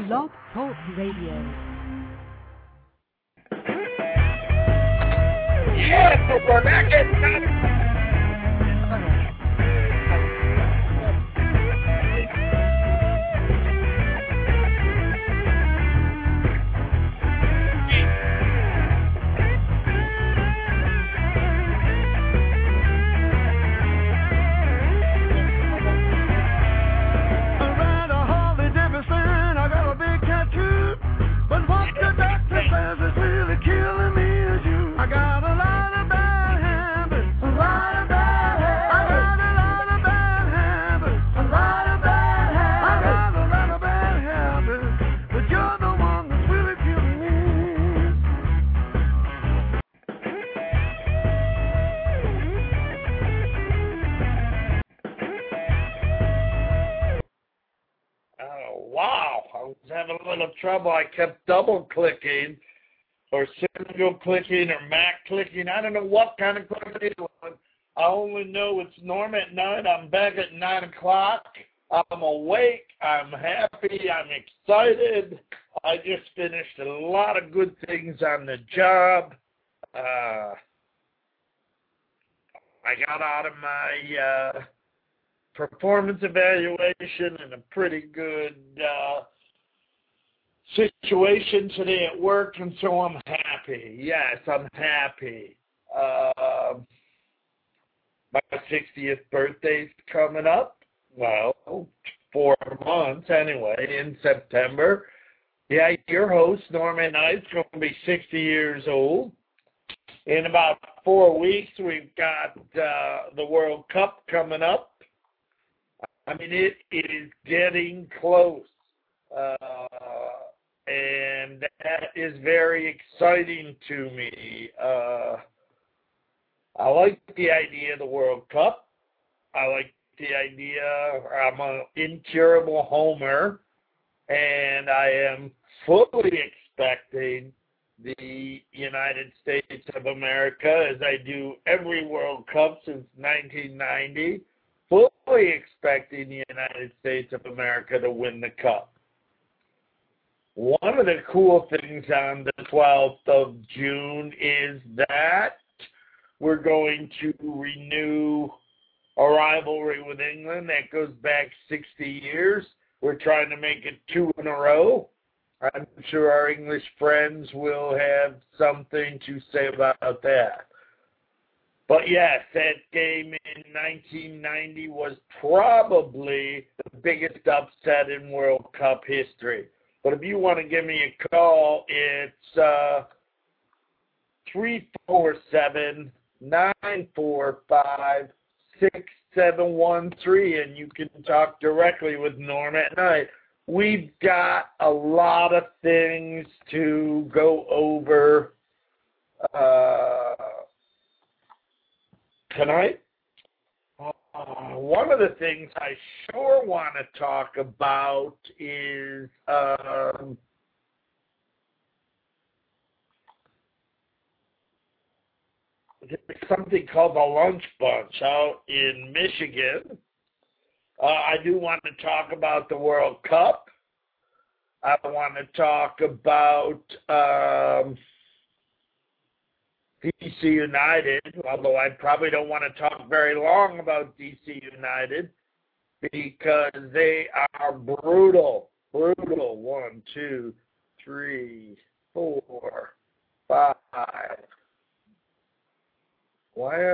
Blog Talk Radio. Yes, we're back at trouble. I kept double clicking or single clicking or Mac clicking. I don't know what kind of click it was. I only know it's Norm at night. I'm back at 9 o'clock. I'm awake. I'm happy. I'm excited. I just finished a lot of good things on the job. I got out of my performance evaluation in a pretty good situation today at work, and so I'm happy. Yes, I'm happy. My 60th birthday's coming up. Well, 4 months anyway, in September. Yeah, your host, Norman Knight's going to be 60 years old. In about 4 weeks, we've got the World Cup coming up. I mean, it is getting close. And that is very exciting to me. I like the idea of the World Cup. I like the idea, I'm an incurable homer, and I am fully expecting the United States of America, as I do every World Cup since 1990, fully expecting the United States of America to win the Cup. One of the cool things on the 12th of June is that we're going to renew a rivalry with England that goes back 60 years. We're trying to make it 2 in a row. I'm sure our English friends will have something to say about that. But yes, that game in 1990 was probably the biggest upset in World Cup history. But if you want to give me a call, it's 347-945-6713, and you can talk directly with Norm at night. We've got a lot of things to go over tonight. One of the things I sure want to talk about is there's something called the Lunch Bunch out in Michigan. I do want to talk about the World Cup. I want to talk about DC United, although I probably don't want to talk very long about DC United because they are brutal. Brutal. 1, 2, 3, 4, 5. Where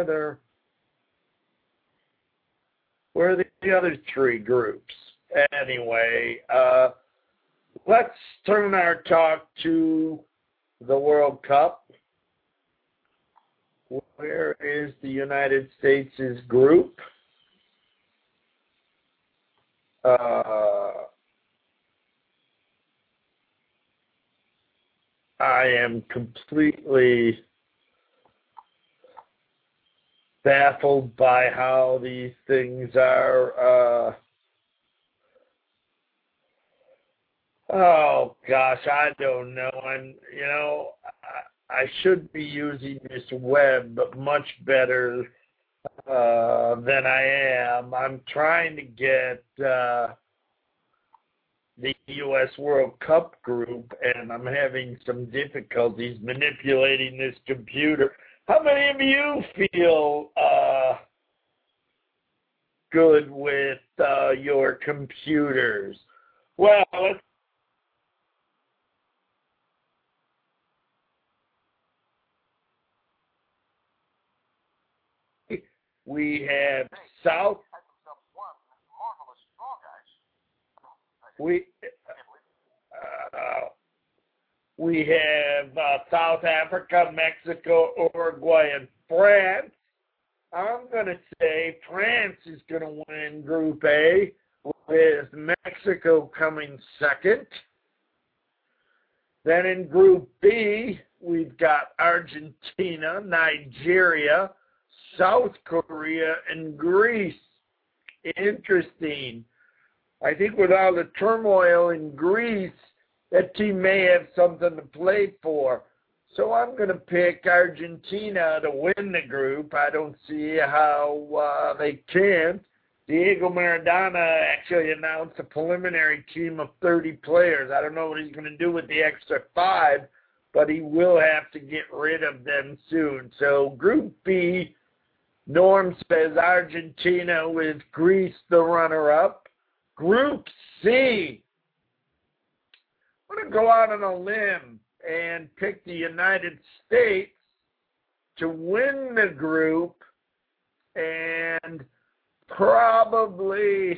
are the other 3 groups? Anyway, let's turn our talk to the World Cup. Where is the United States' group? I am completely baffled by how these things are. Oh gosh, I don't know. I should be using this web much better than I am. I'm trying to get the U.S. World Cup group, and I'm having some difficulties manipulating this computer. How many of you feel good with your computers? Well, we have South. We we have South Africa, Mexico, Uruguay, and France. I'm going to say France is going to win Group A, with Mexico coming second. Then in Group B, we've got Argentina, Nigeria, South Korea, and Greece. Interesting. I think with all the turmoil in Greece, that team may have something to play for. So I'm going to pick Argentina to win the group. I don't see how they can't. Diego Maradona actually announced a preliminary team of 30 players. I don't know what he's going to do with the extra 5, but he will have to get rid of them soon. So Group B, Norm says Argentina with Greece the runner-up. Group C, I'm going to go out on a limb and pick the United States to win the group and probably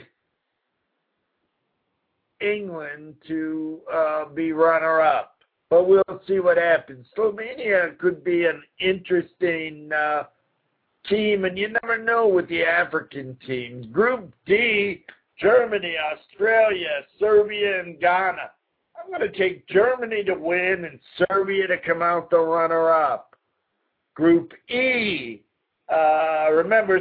England to be runner-up. But we'll see what happens. Slovenia could be an interesting team, and you never know with the African teams. Group D, Germany, Australia, Serbia, and Ghana. I'm going to take Germany to win and Serbia to come out the runner-up. Group E, remember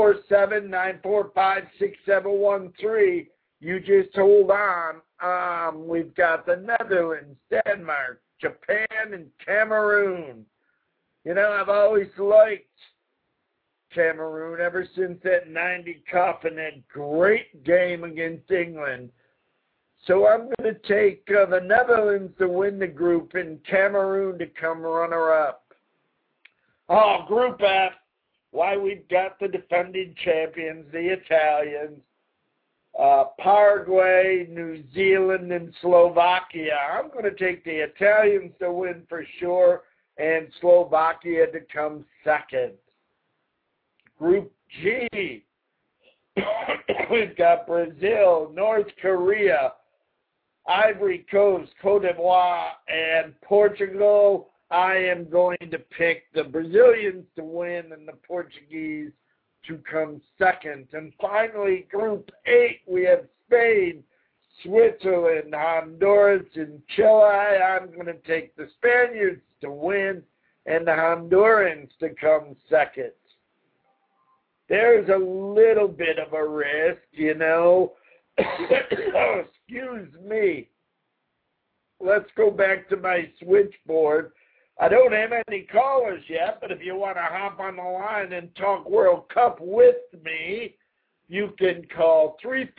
347-945-6713. You just hold on. We've got the Netherlands, Denmark, Japan, and Cameroon. You know, I've always liked Cameroon ever since that 90 cup and that great game against England. So I'm going to take the Netherlands to win the group and Cameroon to come runner-up. Oh, Group F, why we've got the defending champions, the Italians, Paraguay, New Zealand, and Slovakia. I'm going to take the Italians to win for sure and Slovakia to come second. Group G, we've got Brazil, North Korea, Ivory Coast, Cote d'Ivoire, and Portugal. I am going to pick the Brazilians to win and the Portuguese to come second. And finally, Group 8, we have Spain, Switzerland, Honduras, and Chile. I'm going to take the Spaniards to win and the Hondurans to come second. There's a little bit of a risk, you know. Oh, excuse me. Let's go back to my switchboard. I don't have any callers yet, but if you want to hop on the line and talk World Cup with me, you can call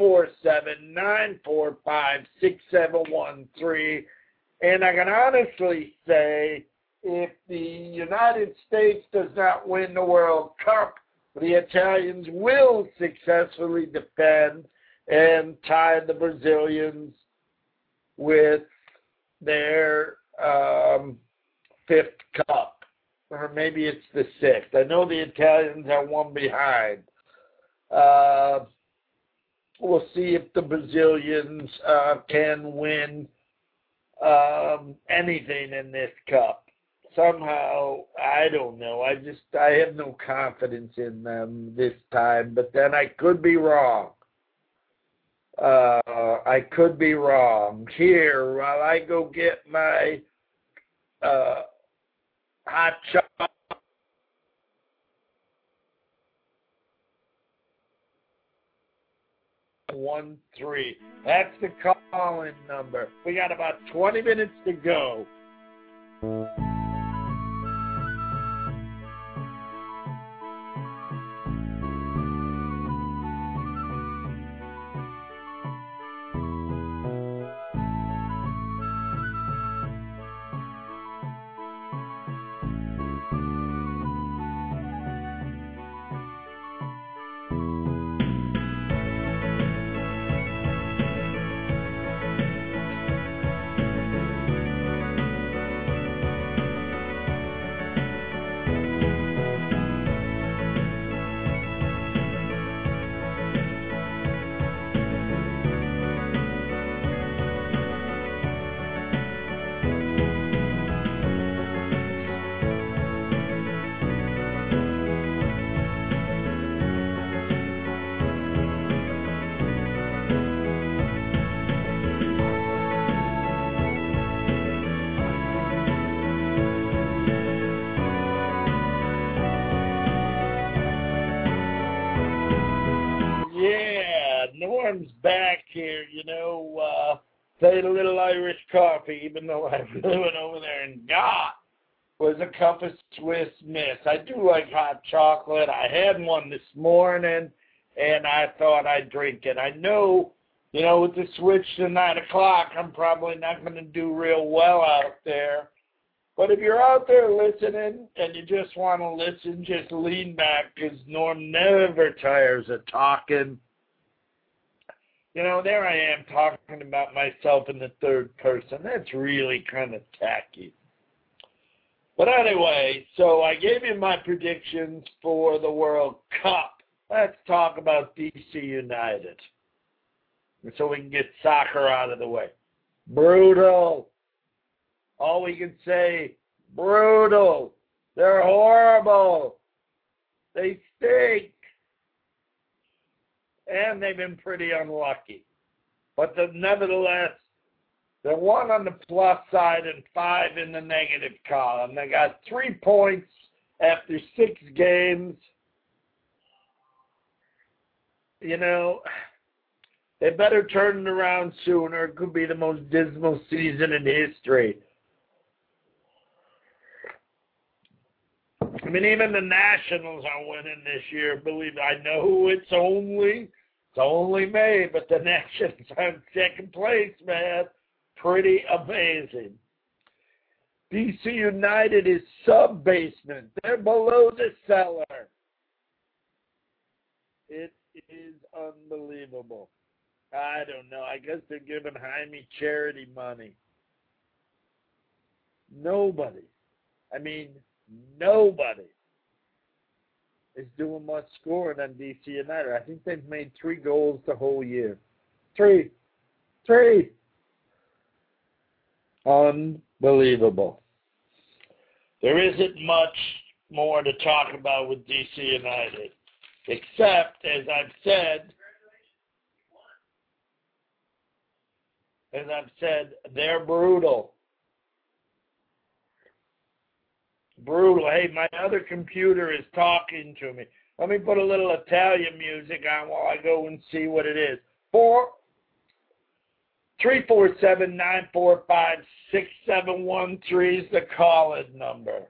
347-945-6713. And I can honestly say, if the United States does not win the World Cup, the Italians will successfully defend and tie the Brazilians with their 5th cup. Or maybe it's the 6th. I know the Italians are one behind. We'll see if the Brazilians can win anything in this cup. Somehow, I don't know. I have no confidence in them this time, but then I could be wrong. I could be wrong. Here, while I go get my hot chocolate. 13. That's the call-in number. We got about 20 minutes to go. times back here, say a little Irish coffee, even though I really went over there and got was a cup of Swiss Miss. I do like hot chocolate. I had one this morning, and I thought I'd drink it. I know, with the switch to 9 o'clock, I'm probably not going to do real well out there. But if you're out there listening and you just want to listen, just lean back, because Norm never tires of talking. There I am talking about myself in the third person. That's really kind of tacky. But anyway, so I gave you my predictions for the World Cup. Let's talk about DC United, so we can get soccer out of the way. Brutal. All we can say, brutal. They're horrible. They stink. And they've been pretty unlucky. But nevertheless, they're 1 on the plus side and 5 in the negative column. They got 3 points after 6 games. They better turn it around sooner. It could be the most dismal season in history. I mean, even the Nationals are winning this year. Believe me, I know it's only May, but the Nationals are in second place, man. Pretty amazing. DC United is sub-basement. They're below the cellar. It is unbelievable. I don't know. I guess they're giving Jaime charity money. Nobody is doing much scoring on DC United. I think they've made 3 goals the whole year. 3. Unbelievable. There isn't much more to talk about with DC United, except, as I've said, they're brutal. Brutal. Hey, my other computer is talking to me. Let me put a little Italian music on while I go and see what it is. 347-945-6713 is the call-in number.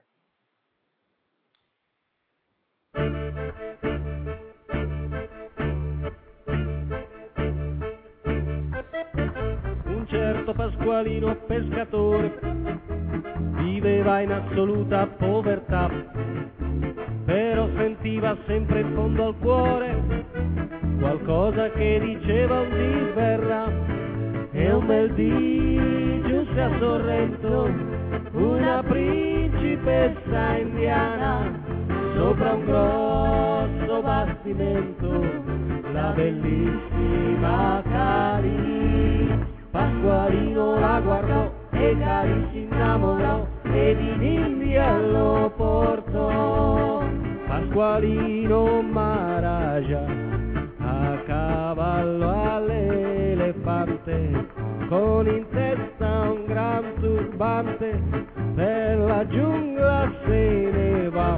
Un certo Pasqualino pescatore viveva in assoluta povertà, però sentiva sempre in fondo al cuore qualcosa che diceva un dì verrà. E un bel dì giunse a Sorrento una principessa indiana sopra un grosso bastimento, la bellissima Cari. Pasqualino la guardò e Cari si innamorò ed in India lo portò. Pasqualino Maharaja a cavallo all'elefante, con in testa un gran turbante, per la giungla se ne va.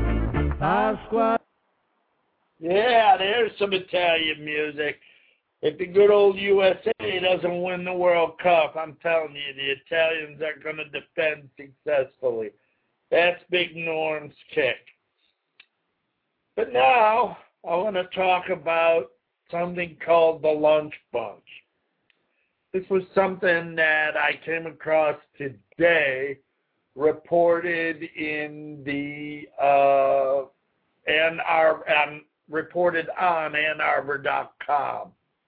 Yeah, there's some Italian music. If the good old USA doesn't win the World Cup, I'm telling you, the Italians are going to defend successfully. That's Big Norm's kick. But now I want to talk about something called the Lunch Bunch. This was something that I came across today, reported in the reported on AnnArbor.com.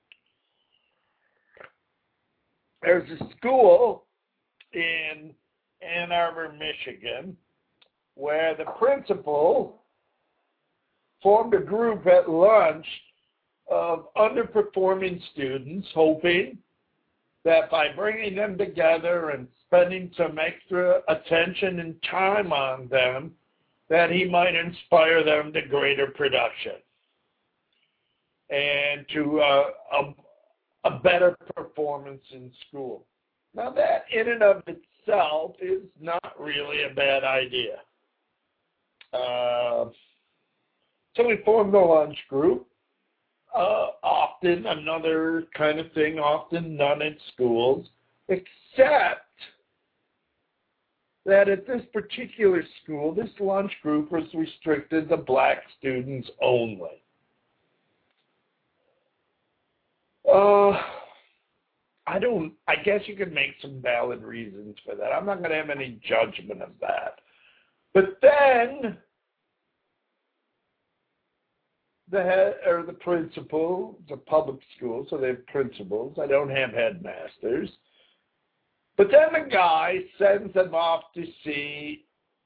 There's a school in Ann Arbor, Michigan, where the principal formed a group at lunch of underperforming students, hoping that by bringing them together and spending some extra attention and time on them, that he might inspire them to greater production and to a better performance in school. Now that in and of itself is not really a bad idea. So we formed the lunch group. often another kind of thing often done at schools, except that at this particular school, this lunch group was restricted to black students only. I guess you could make some valid reasons for that. I'm not going to have any judgment of that. But then the head or the principal, the public school, so they have principals. I don't have headmasters. But then the guy sends them off to see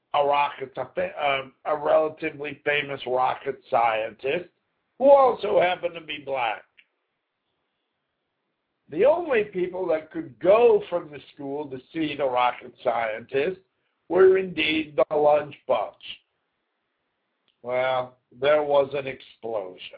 a relatively famous rocket scientist who also happened to be black. The only people that could go from the school to see the rocket scientist were indeed the lunch bunch. Well, there was an explosion.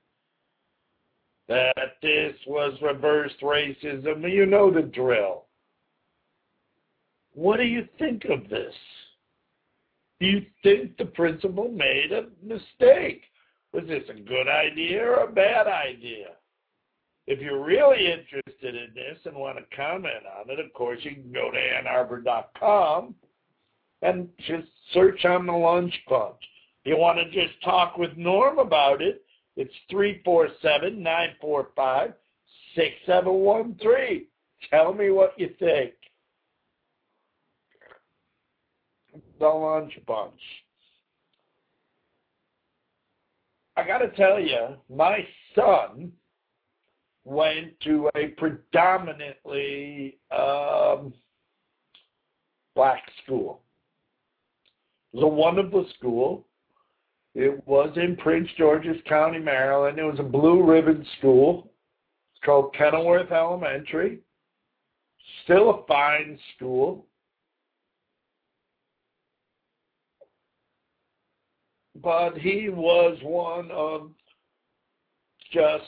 That this was reverse racism, you know the drill. What do you think of this? Do you think the principal made a mistake? Was this a good idea or a bad idea? If you're really interested in this and want to comment on it, of course, you can go to AnnArbor.com and just search on the lunch bunch. If you want to just talk with Norm about it, it's 347-945-6713. Tell me what you think. The lunch bunch. I got to tell you, my son went to a predominantly black school. It was a wonderful school. It was in Prince George's County, Maryland. It was a blue ribbon school. It's called Kenilworth Elementary. Still a fine school. But he was one of just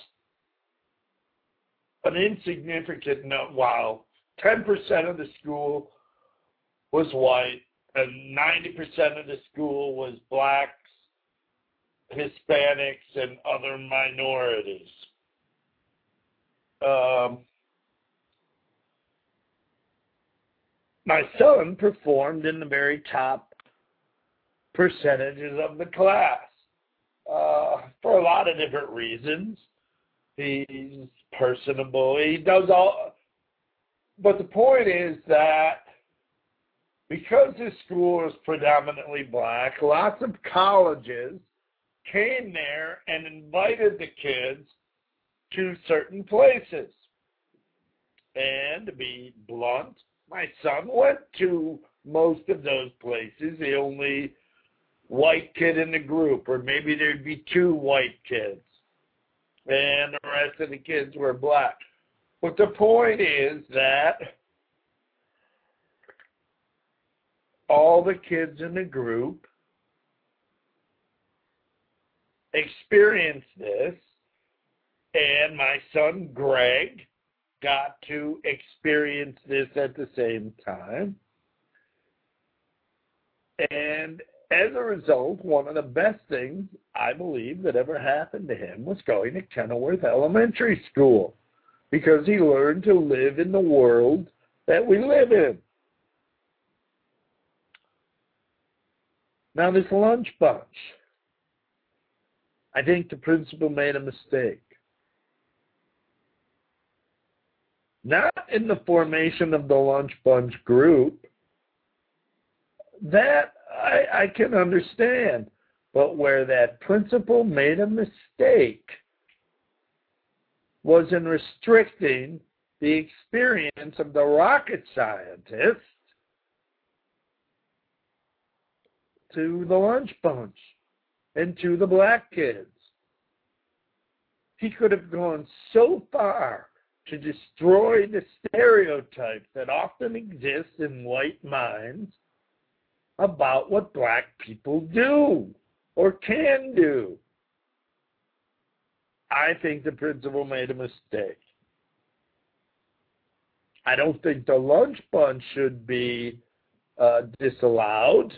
an insignificant number. While 10% of the school was white and 90% of the school was blacks, Hispanics, and other minorities. My son performed in the very top percentages of the class for a lot of different reasons. He's personable. He does all. But the point is that because this school is predominantly black, lots of colleges came there and invited the kids to certain places. And to be blunt, my son went to most of those places. The only white kid in the group, or maybe there'd be two white kids, and the rest of the kids were black. But the point is that all the kids in the group experienced this, and my son Greg got to experience this at the same time. And as a result, one of the best things, I believe, that ever happened to him was going to Kenilworth Elementary School, because he learned to live in the world that we live in. Now, this lunch bunch, I think the principal made a mistake. Not in the formation of the lunch bunch group. That I can understand. But where that principal made a mistake was in restricting the experience of the rocket scientist to the lunch bunch and to the black kids. He could have gone so far to destroy the stereotypes that often exist in white minds about what black people do or can do. I think the principal made a mistake. I don't think the lunch bunch should be disallowed,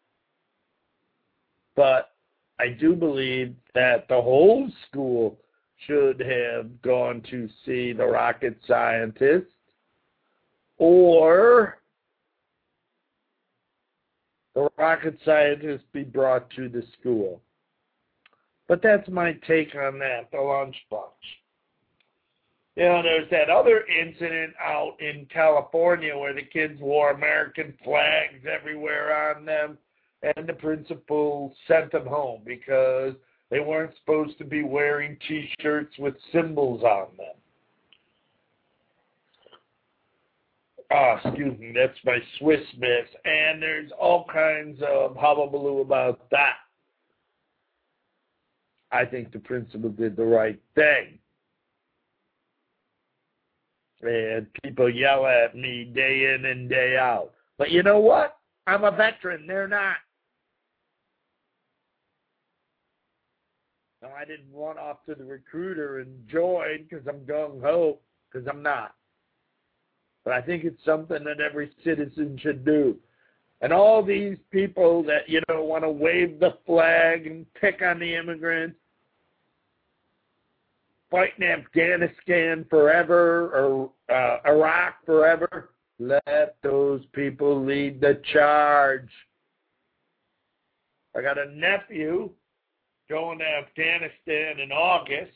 but I do believe that the whole school should have gone to see the rocket scientist, or the rocket scientist be brought to the school. But that's my take on that, the lunchbox. You know, there's that other incident out in California where the kids wore American flags everywhere on them, and the principal sent them home because they weren't supposed to be wearing T-shirts with symbols on them. Excuse me, that's my Swiss Miss. And there's all kinds of hullabaloo about that. I think the principal did the right thing. And people yell at me day in and day out. But you know what? I'm a veteran. They're not. Now, I didn't run off to the recruiter and join because I'm gung-ho, because I'm not. But I think it's something that every citizen should do. And all these people that, want to wave the flag and pick on the immigrants, fighting Afghanistan forever or Iraq forever, let those people lead the charge. I got a nephew going to Afghanistan in August.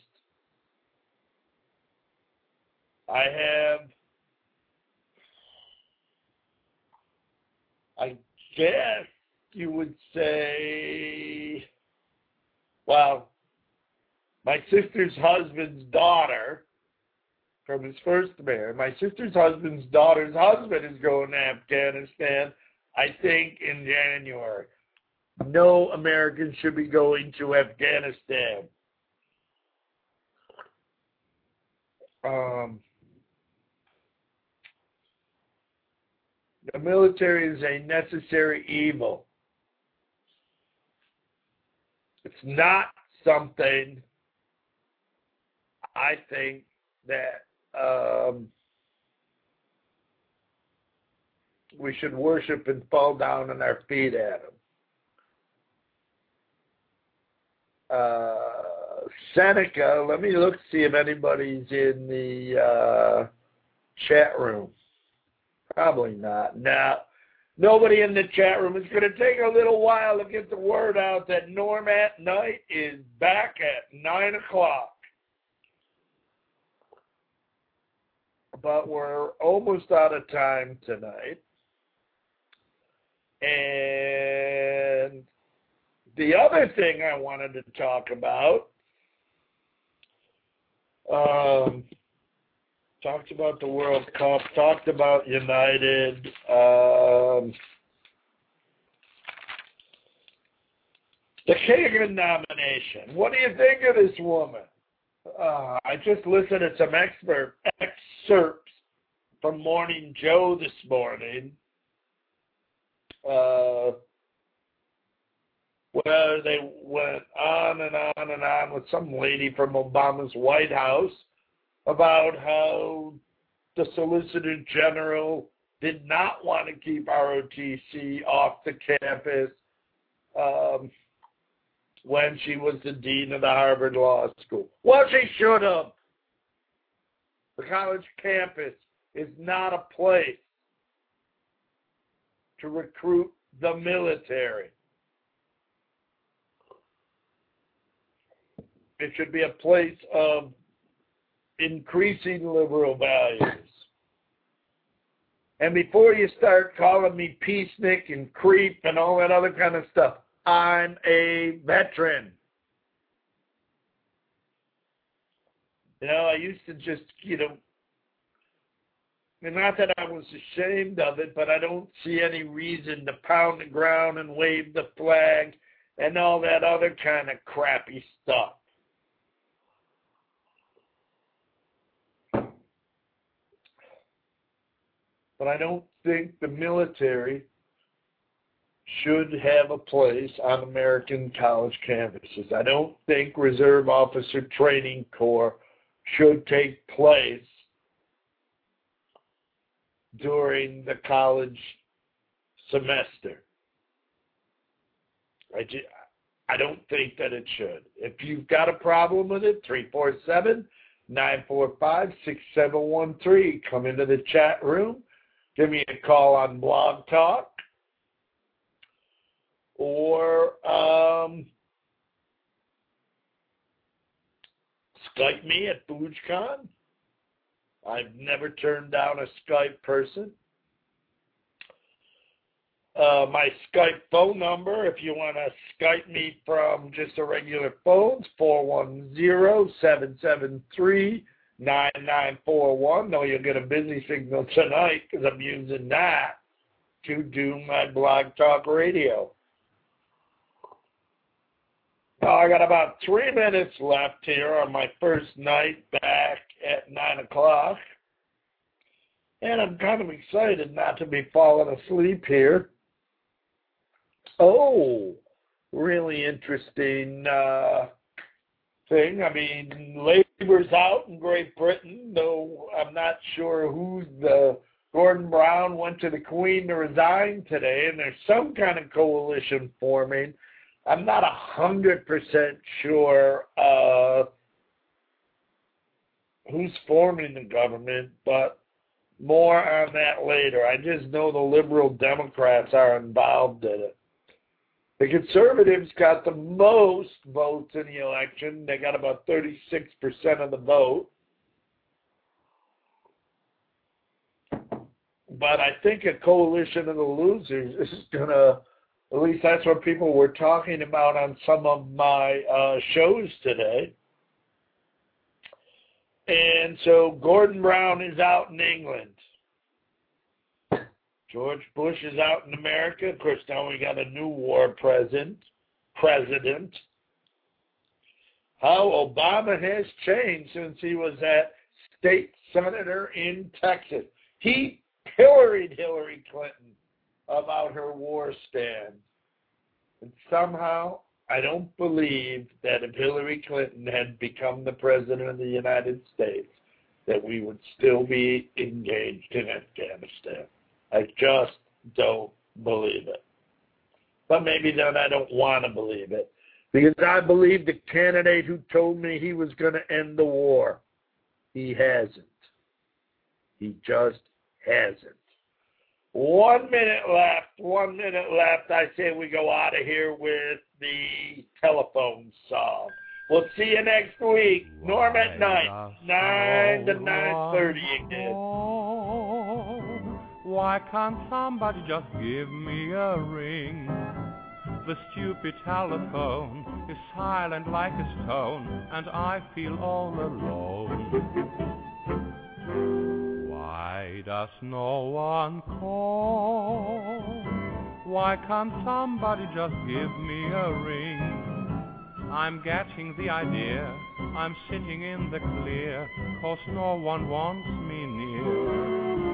I guess you would say, well, my sister's husband's daughter from his first marriage, my sister's husband's daughter's husband is going to Afghanistan, I think, in January. No American should be going to Afghanistan. The military is a necessary evil. It's not something, I think, that we should worship and fall down on our feet at them. Seneca, let me look, see if anybody's in the chat room. Probably not. Now, nobody in the chat room. It's going to take a little while to get the word out that Norm at Night is back at 9 o'clock. But we're almost out of time tonight. And the other thing I wanted to talk about, talked about the World Cup, talked about United, the Kagan nomination. What do you think of this woman? I just listened to some excerpts from Morning Joe this morning, where they went on and on and on with some lady from Obama's White House about how the Solicitor General did not want to keep ROTC off the campus when she was the dean of the Harvard Law School. Well, she should have. The college campus is not a place to recruit the military. It should be a place of increasing liberal values. And before you start calling me peacenik and creep and all that other kind of stuff, I'm a veteran. I used to just, not that I was ashamed of it, but I don't see any reason to pound the ground and wave the flag and all that other kind of crappy stuff. But I don't think the military should have a place on American college campuses. I don't think Reserve Officer Training Corps should take place during the college semester. I don't think that it should. If you've got a problem with it, 347-945-6713. Come into the chat room. Give me a call on Blog Talk. Or Skype me at BoojCon. I've never turned down a Skype person. My Skype phone number, if you want to Skype me from just a regular phone, is 410-773-9941. No, you'll get a busy signal tonight because I'm using that to do my Blog Talk Radio. Now, I got about 3 minutes left here on my first night back at 9 o'clock. And I'm kind of excited not to be falling asleep here. Oh, really interesting thing. I mean, Labor's out in Great Britain, though I'm not sure who's Gordon Brown went to the Queen to resign today, and there's some kind of coalition forming. I'm not 100% sure who's forming the government, but more on that later. I just know the Liberal Democrats are involved in it. The Conservatives got the most votes in the election. They got about 36% of the vote. But I think a coalition of the losers is going to, at least that's what people were talking about on some of my shows today. And so Gordon Brown is out in England. George Bush is out in America. Of course, now we got a new war president. How Obama has changed since he was that state senator in Texas. He pilloried Hillary Clinton about her war stand. And somehow, I don't believe that if Hillary Clinton had become the president of the United States, that we would still be engaged in Afghanistan. I just don't believe it. But maybe then I don't want to believe it. Because I believe the candidate who told me he was going to end the war. He hasn't. He just hasn't. 1 minute left. I say we go out of here with the telephone song. We'll see you next week. Norm at night, 9 to 9:30 again. Why can't somebody just give me a ring? The stupid telephone is silent like a stone, and I feel all alone. Why does no one call? Why can't somebody just give me a ring? I'm getting the idea, I'm sitting in the clear, 'cause no one wants me near.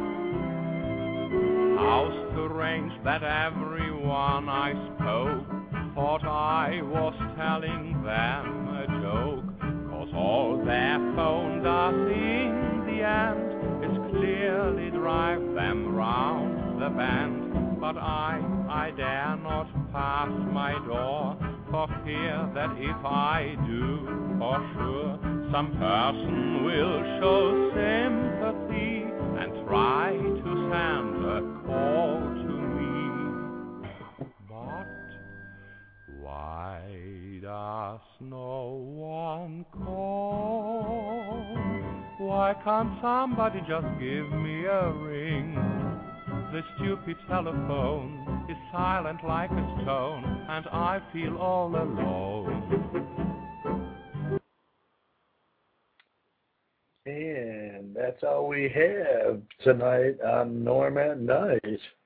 How strange that everyone I spoke thought I was telling them a joke, 'cause all their phone does in the end is clearly drive them round the bend. But I dare not pass my door, for fear that if I do, for sure, some person will show sympathy and try to send a call to me. But why does no one call? Why can't somebody just give me a ring? The stupid telephone is silent like a stone, and I feel all alone. And that's all we have tonight on Norm at Night.